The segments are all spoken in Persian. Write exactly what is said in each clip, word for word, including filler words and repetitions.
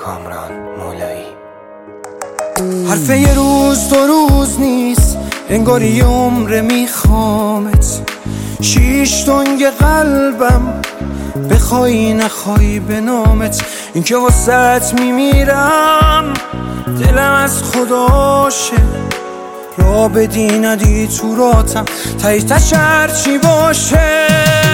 کامران مولایی. حرف یه روز دو روز نیست، انگار یه عمر میخوامت. شیش تنگ قلبم بخوای نخوای به نامت. این که واسط میمیرم دلم از خداشه، را بدی ندی تو راتم تایی تشر چی باشه.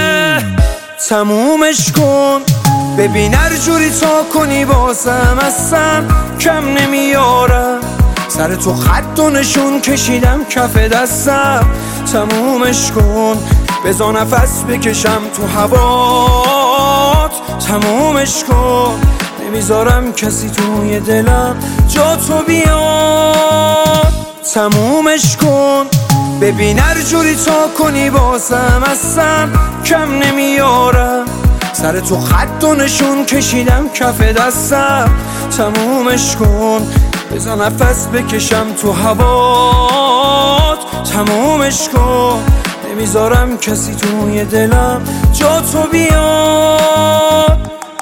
تمومش کن ببین هر جوری تا کنی بازم اصلا کم نمیارم. سر تو خط و نشون کشیدم کف دستم. تمومش کن بذار نفس بکشم تو هوات. تمومش کن نمیذارم کسی توی دلم جا تو بیاد. تمومش کن ببین هر جوری تا کنی بازم اصلا کم نمیارم. سر تو خط و نشون کشیدم کف دستم. تمومش کن بذار نفس بکشم تو هوات. تمومش کن نمیذارم کسی توی دلم جا تو بیاد.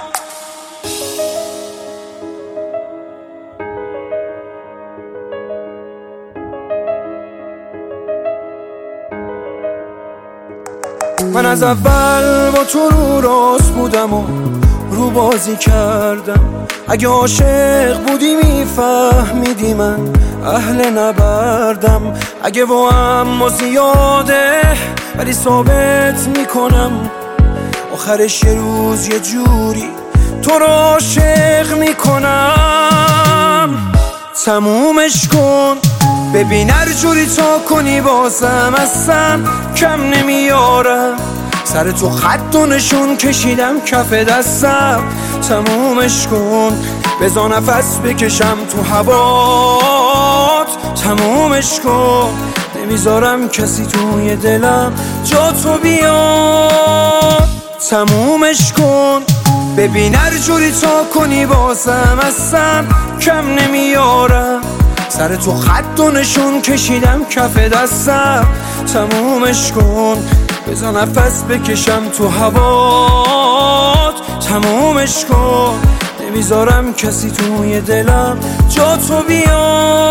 من از اول با تو رو راست بودم و رو بازی کردم. اگه عاشق بودی میفهمیدی من اهل نبردم. اگه با هم زیاده ولی ثابت میکنم آخرش یه روز یه جوری تو رو عاشق میکنم. تمومش کن ببین هر جوری تا کنی بازم اصلا کم نمیارم. سر تو خط و نشون کشیدم کف دستم. تمومش کن بذار نفس بکشم تو هوات. تمومش کن نمیذارم کسی توی دلم جا تو بیاد. تمومش کن ببین هر جوری تا کنی بازم اصلا کم نمیارم. سر تو خط و نشون کشیدم کف دستم. تمومش کن بذار نفس بکشم تو هوات. تمومش کن نمیذارم کسی توی دلم جا تو بیاد.